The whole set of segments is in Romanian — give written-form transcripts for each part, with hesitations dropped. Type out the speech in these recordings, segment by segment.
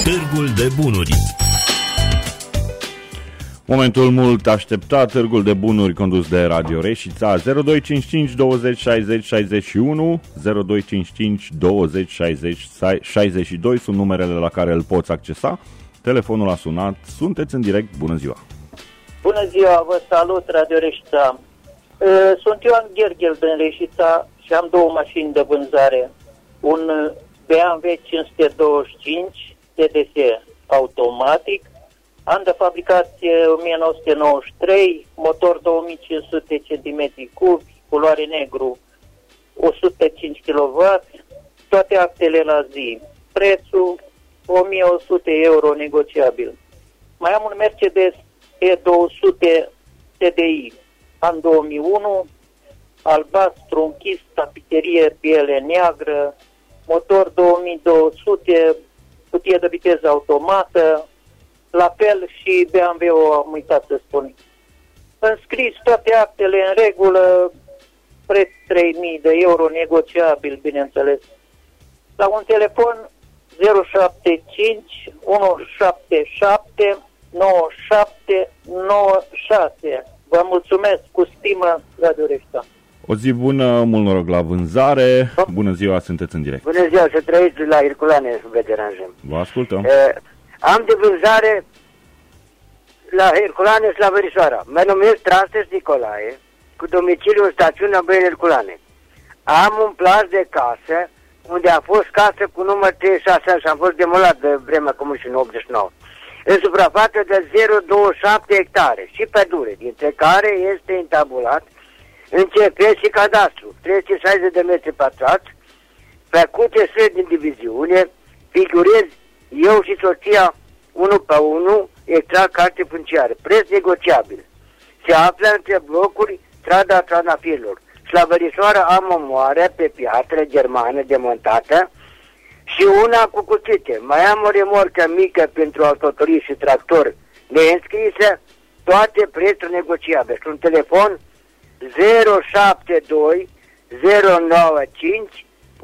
Târgul de Bunuri. Momentul mult așteptat, Târgul de Bunuri condus de Radio Reșița. 0255 20 60 61 0255 20 60 62 sunt numerele la care îl poți accesa. Telefonul a sunat, sunteți în direct, bună ziua! Bună ziua, vă salut, Radio Reșița. Sunt Ioan Gherghel din Reșița și am două mașini de vânzare. Un BMW 525 TDS automatic, an de fabricație 1993, motor 2500 cm3, culoare negru, 105 kW, toate actele la zi. Prețul 1100 euro negociabil. Mai am un Mercedes E200 TDI, an 2001, albastru, închis, tapiserie, piele neagră, motor 2200, cutie de viteză automată, la fel și BMW-ul am uitat să spun. Înscris toate actele în regulă, preț 3000 de euro, negociabil, bineînțeles. La un telefon 075 177 9796. Vă mulțumesc, cu stimă, Radio Reșița. O zi bună, mult noroc la vânzare. Bună ziua, sunteți în direct. Bună ziua, să trăiți la Herculane, să vă deranjăm. Vă ascultăm. Am de vânzare la Herculane, la Verișoara. Mă numesc Trastes Nicolae, cu domiciliu în stațiunea Băieți Herculane. Am un plas de casă, unde a fost casă cu număr 36 și am fost demolat de vremea Comunii în 89. În suprafață de 0,27 hectare și pădure, dintre care este intabulat în CP și cadastru, 360 de metri pătrați, făcute străzi din diviziune, figurez eu și soția 1 pe 1, extrag carte funciară, preț negociabil. Se află între blocuri strada Tranafirilor. La Verișoara am o moară pe piatră germană demontată și una cu cuțite. Mai am o remorcă mică pentru autoturism și tractor neînscrisă, toate prețuri negociabile. Un telefon 072 095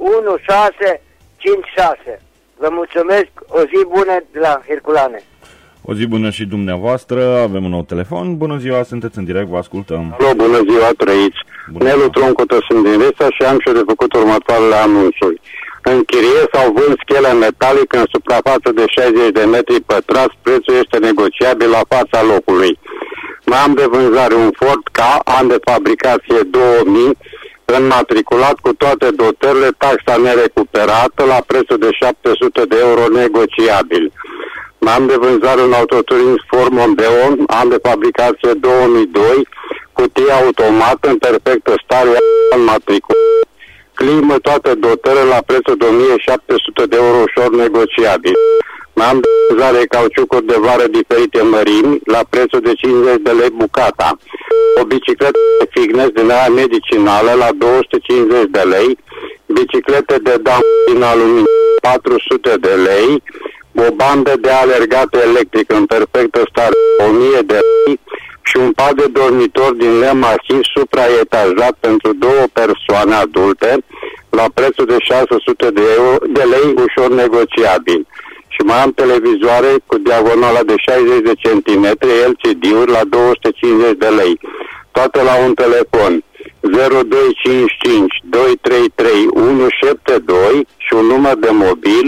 1656. Vă mulțumesc, o zi bună de la Herculane. O zi bună și dumneavoastră, avem un nou telefon. Bună ziua, sunteți în direct, vă ascultăm. Alo, bună ziua, trăiți. Nelu Troncotă, sunt din Reșița și am și de făcut următoarele anunțuri. Închiriez sau vând schele metalică în suprafață de 60 de metri pătrați, prețul este negociabil la fața locului. Mai am de vânzare un Ford K, an de fabricație 2000, înmatriculat cu toate dotările, taxa nerecuperată la prețul de 700 de euro negociabil. Mai am de vânzare un autoturism Ford Mondeo, an de fabricație 2002, cutie automată în perfectă stare, înmatriculat. Climă toate dotările la prețul de 1700 de euro ușor negociabil. Mai am de vânzare cauciucuri de vară diferite mărimi la prețul de 50 de lei bucata. O bicicletă de fitness din aia medicinală la 250 de lei. Biciclete de down din aluminiu 400 de lei. O bandă de alergată electrică în perfectă stare 1000 de lei. Și un pat de dormitor din lemn masiv supraetajat pentru două persoane adulte la prețul de 600 de lei ușor negociabil. Și mai am televizoare cu diagonala de 60 de centimetri LCD-uri la 250 de lei. Toate la un telefon 0255 233 172 și un număr de mobil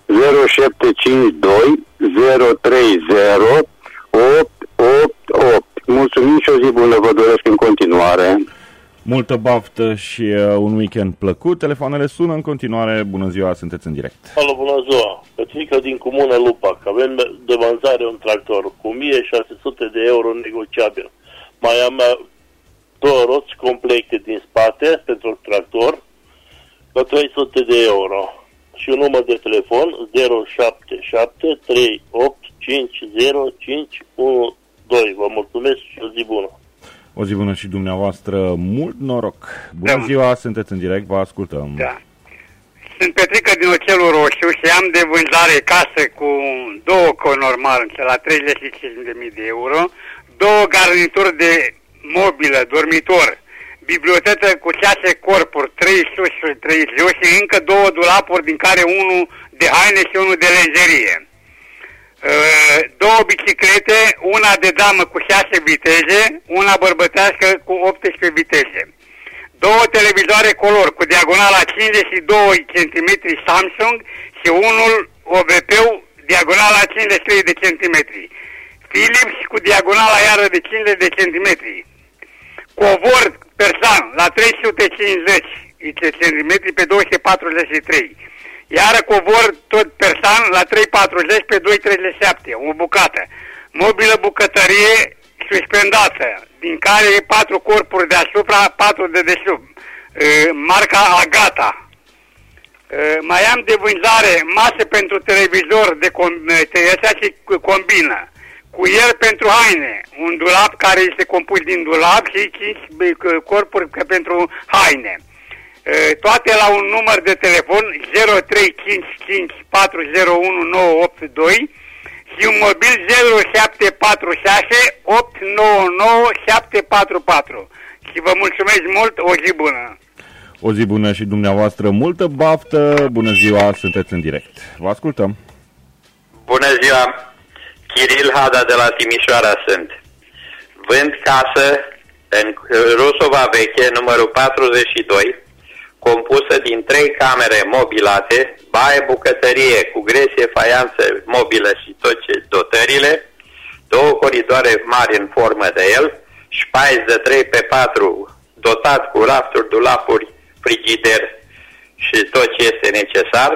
0752 030 888. Mulțumim și o zi bună vă doresc în continuare. Multă baftă și un weekend plăcut. Telefoanele sună în continuare. Bună ziua, sunteți în direct. Alo, bună ziua. Pătrică din Comună Lupac. Avem de vânzare un tractor cu 1600 de euro negociabil. Mai am două roți complete din spate pentru tractor la 300 de euro. Și un număr de telefon 077 38 50512. Vă mulțumesc și o zi bună. O zi bună și dumneavoastră, mult noroc. Bună ziua, sunteți în direct, vă ascultăm. Da. Sunt Petrică din Oțelul Roșu și am de vânzare casă cu două conormari la 35.000 de euro, două garnituri de mobilă, dormitor, bibliotecă cu 6 corpuri, 3 sus și 3 jos și încă două dulapuri din care unul de haine și unul de lenjerie. 2 biciclete, una de damă cu 6 viteze, una bărbătească cu 18 viteze. 2 televizoare color cu diagonala 52 cm Samsung și unul OBP-ul diagonala 53 de cm. Philips cu diagonala iară de 50 de cm. Covor persan la 350 cm pe 243. Iară covor tot persan la 340 pe 237, o bucată. Mobilă bucătărie suspendată, din care 4 corpuri deasupra, 4 de desubt. Marca Agata. Mai am de vânzare masă pentru televizor de combină. Cuier pentru haine, un dulap care este compus din dulap și 5 corpuri pentru haine. Toate la un număr de telefon 0355 401 982 și un mobil 0746 899 744. Și vă mulțumesc mult, o zi bună! O zi bună și dumneavoastră, multă baftă, bună ziua, sunteți în direct. Vă ascultăm. Bună ziua! Chiril Hada de la Timișoara sunt. Vând casă în Rusova Veche, numărul 42, compusă din 3 camere mobilate, baie, bucătărie cu gresie, faianță mobilă și tot ce dotările, 2 coridoare mari în formă de el, șpaiz de 3x4 dotat cu rafturi, dulapuri, frigider și tot ce este necesar,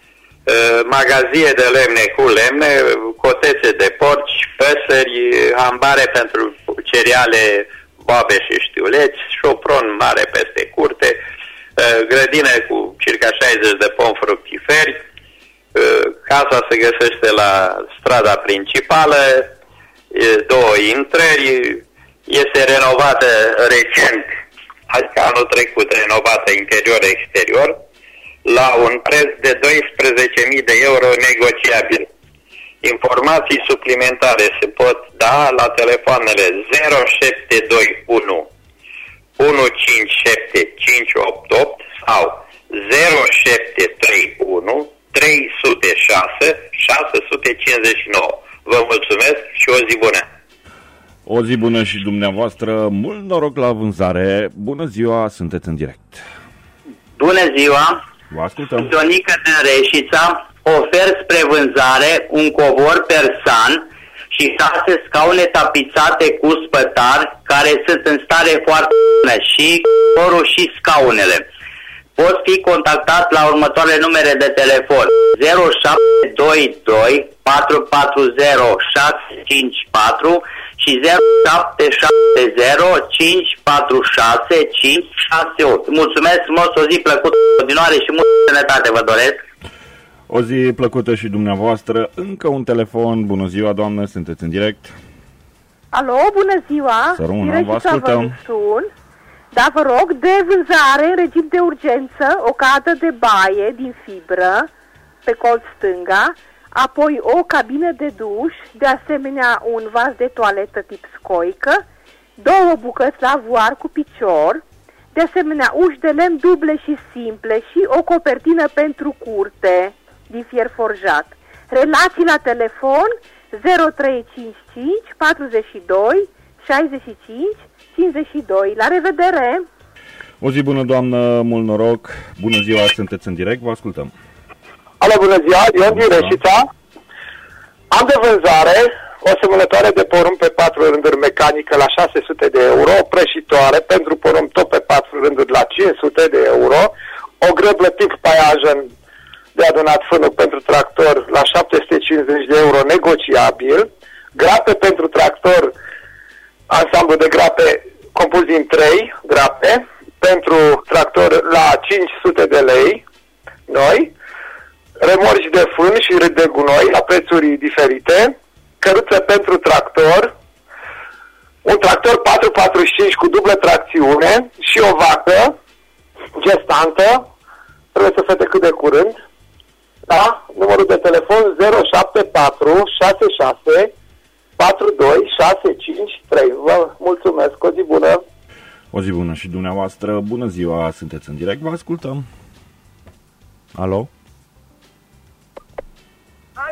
magazie de lemne cu lemne, cotețe de porci, păsări, hambare pentru cereale, boabe și știuleți, șopron mare peste curte, grădină cu circa 60 de pomi fructiferi. Casa se găsește la strada principală, 2 intrări, este renovată recent, adică anul trecut renovată interior-exterior, la un preț de 12.000 de euro negociabil. Informații suplimentare se pot da la telefoanele 0721 157 588 sau 0731 306 659. Vă mulțumesc și o zi bună! O zi bună și dumneavoastră, mult noroc la vânzare. Bună ziua, sunteți în direct. Bună ziua! Vă ascultăm. Ionică din Reșița, ofer spre vânzare un covor persan și 6 scaune tapizate cu spătar care sunt în stare foarte bună, și covorul și scaunele. Pot fi contactat la următoarele numere de telefon 0722 440 654 și 0770 546 568. Mulțumesc frumos, o zi plăcută în continuare și multă sănătate vă doresc. O zi plăcută și dumneavoastră. Încă un telefon. Bună ziua, doamnă, sunteți în direct. Alo, bună ziua. Să rămână, vă ascultăm. Da, vă rog, de vânzare în regim de urgență, o cadă de baie din fibră pe colț stânga, apoi o cabină de duș, de asemenea un vas de toaletă tip scoică, 2 bucăți la voar cu picior, de asemenea uși de lemn duble și simple și o copertină pentru curte din fier forjat. Relații la telefon 0355 42 65 52. La revedere! O zi bună, doamnă, mult noroc. Bună ziua, sunteți în direct, vă ascultăm. Alo, bună ziua, Ion din Reșița. Am de vânzare o semănătoare de porumb pe 4 rânduri mecanică la 600 de euro, o prășitoare pentru porumb tot pe 4 rânduri la 500 de euro, o grăblă tip paiajen de adunat fânul pentru tractor la 750 de euro negociabil, grape pentru tractor, ansamblu de grape compus din 3 grape, pentru tractor la 500 de lei, noi, remorci de fân și de gunoi la prețuri diferite, căruță pentru tractor, un tractor 445 cu dublă tracțiune și o vacă gestantă, trebuie să fie cât de curând, da? Numărul de telefon 074 66 42 653. Vă mulțumesc, o zi bună! O zi bună și dumneavoastră, bună ziua, sunteți în direct, vă ascultăm. Alo? Alo,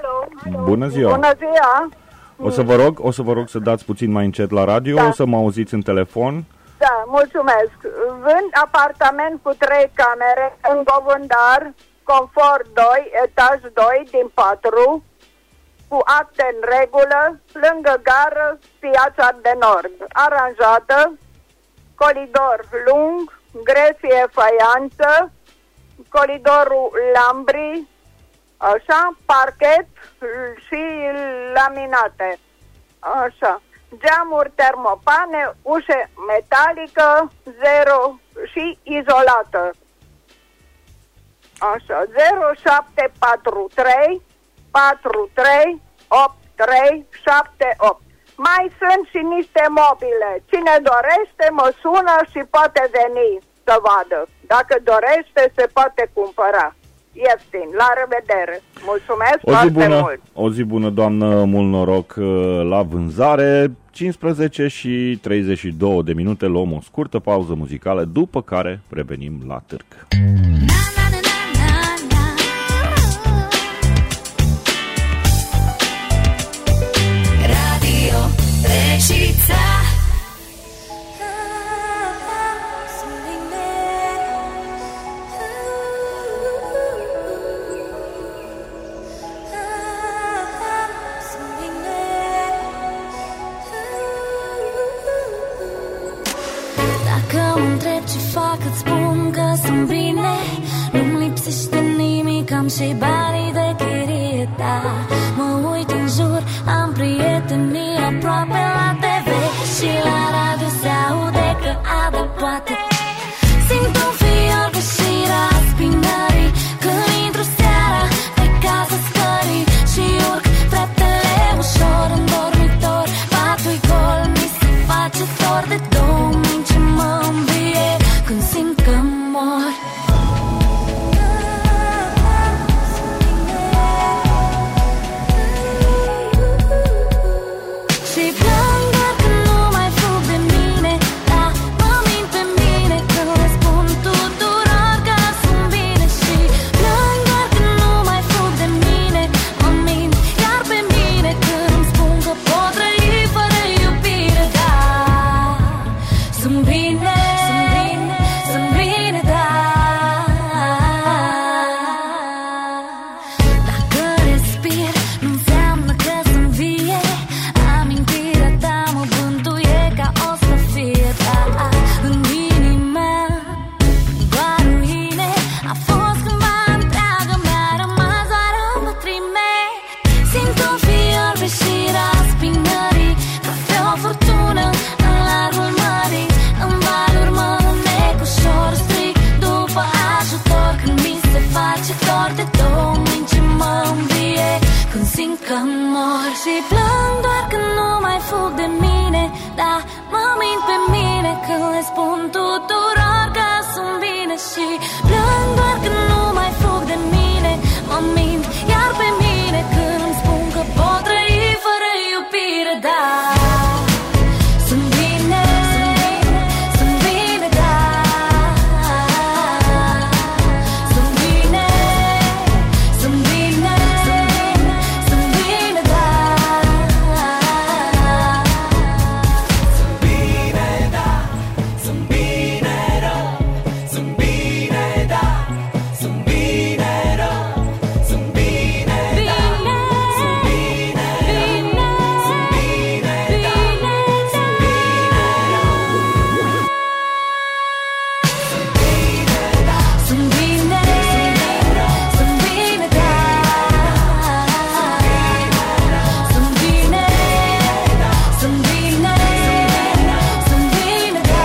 Bună ziua! Bună ziua! O să vă rog să dați puțin mai încet la radio, da. Să mă auziți în telefon. Da, mulțumesc. Vând apartament cu 3 camere în Govândar, confort 2, etaj 2 din 4, cu acte în regulă, lângă gară, Piața de Nord. Aranjată, coridor lung, gresie faianță, coridorul lambri, așa, parchet și laminate. Așa. Geamuri termopane, ușe metalică, 0 și izolată. Așa, 0743 43 83 78. Mai sunt și niște mobile. Cine dorește mă sună și poate veni să vadă. Dacă dorește se poate cumpăra. Ieftin. La revedere. Mulțumesc foarte mult. O zi bună, doamnă, mult noroc la vânzare. 15 și 32 de minute, luăm o scurtă pauză muzicală, după care revenim la târg. Radio Reșița. Ce fac, îți spun că sunt bine. Nu-mi lipsește nimic, am și banii de chirie ta. Mă uit în jur, am prietenii aproape la TV. Și la radio se aude că Ada poate. Simt un fior de șira spinării când intru seara pe casa scării și urc treptele ușor în dormitor. Patul-i gol, mi se face dor de două mâini ce mă învie când simt că mor. Și plâng doar că nu mai fug de mine, dar mă mint pe mine când le spun tuturor că sunt bine. Și plâng doar că nu mai fug de mine, mă mint iar pe mine când îmi spun că pot trăi fără iubire. Da, sunt bine, sunt bine, da. Dacă respir, nu înseamnă că sunt vie. Amintirea ta mă bântuie ca o sfârșie. Da, în inima doar ruine. A fost cândva întreagă, mi-a rămas doar în pătrime. Simt un fior pe șira spinării, ca pe o furtună în largul mării. În valuri mă înnec ușor, strig după ajutor când mi se face dor de două mâini ce mă învie când simt că mor. Și plâng doar că nu mai fug de mine, dar mă mint pe mine când le spun tuturor că sunt bine. Și plâng doar că nu mai fug de mine, mă mint iar pe mine când îmi spun că pot trăi fără iubire. Da, sunt bine, sunt bine, da. Sunt bine, sunt bine, sunt bine, da. Sunt bine, da. Sunt bine, rău. Sunt bine, da. Sunt bine, rău. Sunt bine, da. Sunt bine, rău. Sunt bine, da. Sunt bine, rău. Sunt bine, sunt bine, da. Sunt bine, sunt bine, sunt bine, da.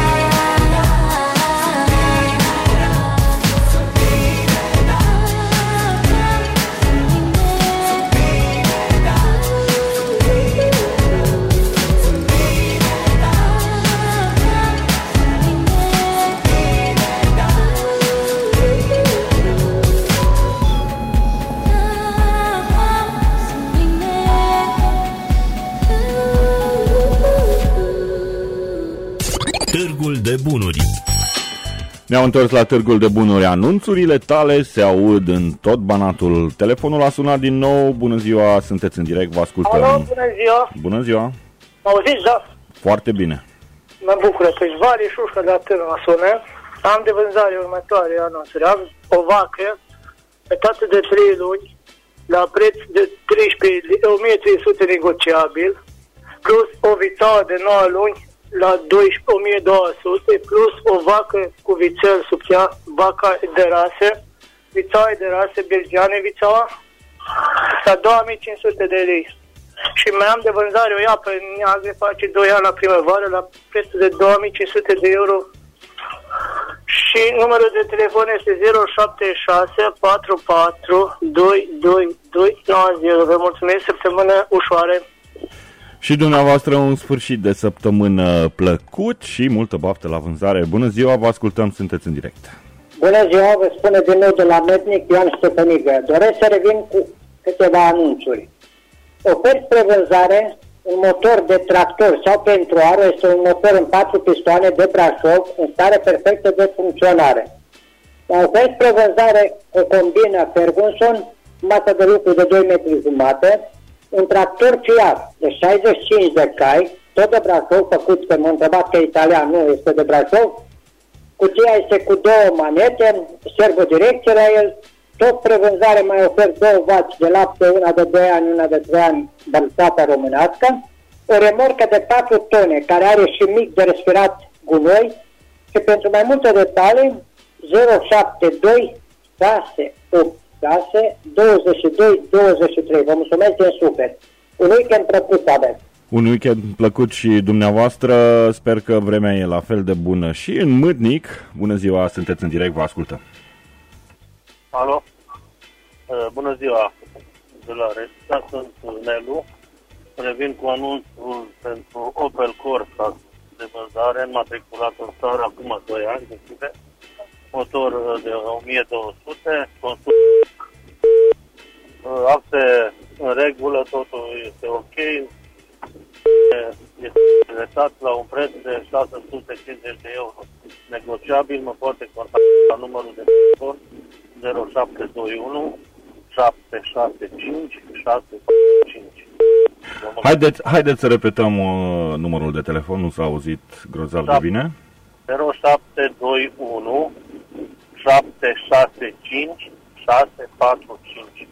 Târgul de bunuri. Ne-au întors la Târgul de Bunuri. Anunțurile tale se aud în tot Banatul. Telefonul a sunat din nou. Bună ziua, sunteți în direct, vă ascultăm. Alo, bună ziua. Bună ziua. Auziți, da? Foarte bine. Mă bucură. Pe Vali Șușca de Atârnă mă sună. Am de vânzare următoare anunțuri. Am o vacă pe toate de 3 luni la preț de 1300 negociabil, plus o vițoară de 9 luni la 1200, plus o vacă cu vițel sub ea, vaca de rasă, vițoare de rasă belgiane, vițoara, la 2500 de lei. Și mai am de vânzare o iapă neagră, face 2 ani la primăvară, la preț de 2500 de euro. Și numărul de telefon este 076 44 222 90. Vă mulțumesc, săptămână ușoară. Și dumneavoastră un sfârșit de săptămână plăcut și multă baftă la vânzare. Bună ziua, vă ascultăm, sunteți în direct. Bună ziua, vă spune din nou de la Mednic, Ioan Ștefănigă. Doresc să revin cu câteva anunțuri. Oferți spre vânzare un motor de tractor sau pentru aro, este un motor în 4 pistoane de Brașov în stare perfectă de funcționare. Oferți spre vânzare o combină Ferguson, masă de lucru de 2,5 m, un tractor Fiat de 65 de cai, tot de Brașov, făcut, că m-a întrebat că italian, nu este de Brașov. Cutia este cu 2 manete, servodirecție la el, tot prevânzare mai ofer 2 vaci de lapte, una de 2 ani, una de 3 ani, bălțată românească, o remorcă de 4 tone, care are și mic de respirat gunoi, și pentru mai multe detalii, 072 686 22 23. Vă mulțumesc din suflet. Un weekend plăcut aveți. Un weekend plăcut și dumneavoastră, sper că vremea e la fel de bună și în Mâtnic. Bună ziua, sunteți în direct, vă ascultăm. Alo? Bună ziua, de la Reșița, sunt Nelu. Revin cu anunțul pentru Opel Corsa de vânzare, înmatriculat în țară acum 2 ani, de motor de 1200, axe în regulă, totul este ok, este interesat la un preț de 650 de euro. Negociabil, mă poate contacta la numărul de telefon 0721 765 645. Haideți să repetăm numărul de telefon, nu s-a auzit grozav de bine. 0721 765 645.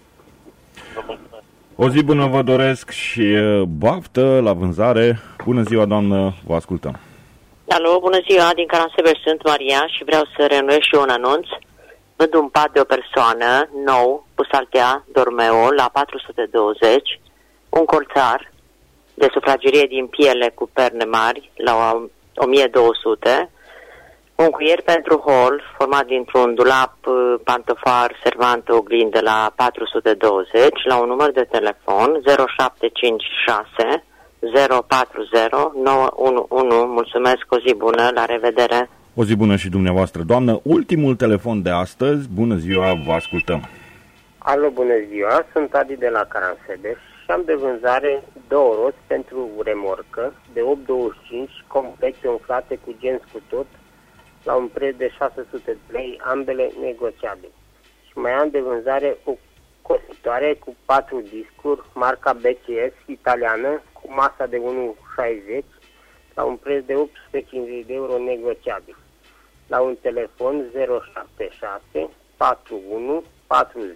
O zi bună vă doresc și baftă la vânzare. Bună ziua, doamnă, vă ascultăm. Alo, bună ziua, din Caransebeș sunt Maria și vreau să reînnoiesc și un anunț. Vând un pat de o persoană nou, Pusaltea Dormeo, la 420, un colțar de sufragerie din piele cu perne mari, la 1200, un cuier pentru hol, format dintr-un dulap, pantofar, servantă, oglindă, la 420, la un număr de telefon 0756 040 911. Mulțumesc, o zi bună, la revedere! O zi bună și dumneavoastră, doamnă. Ultimul telefon de astăzi, bună ziua, vă ascultăm. Alo, bună ziua, sunt Adi de la Caransebeș și am de vânzare 2 roți pentru remorcă de 8,25, complete umflate cu genți cu tot, la un preț de 600 de lei, ambele negociabile. Și mai am de vânzare o cositoare cu 4 discuri, marca BCS italiană, cu masa de 1,60, la un preț de 850 de euro negociabil. La un telefon 076 41 40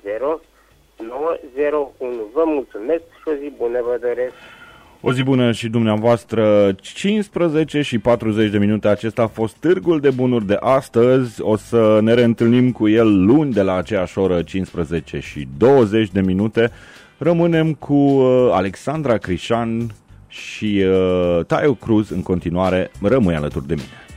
901. Vă mulțumesc și o zi bună vă doresc. O zi bună și dumneavoastră. 15 și 40 de minute. Acesta a fost Târgul de Bunuri de astăzi. O să ne reîntâlnim cu el luni de la aceeași oră, 15 și 20 de minute. Rămânem cu Alexandra Crișan și Taiu Cruz în continuare. Rămâi alături de mine.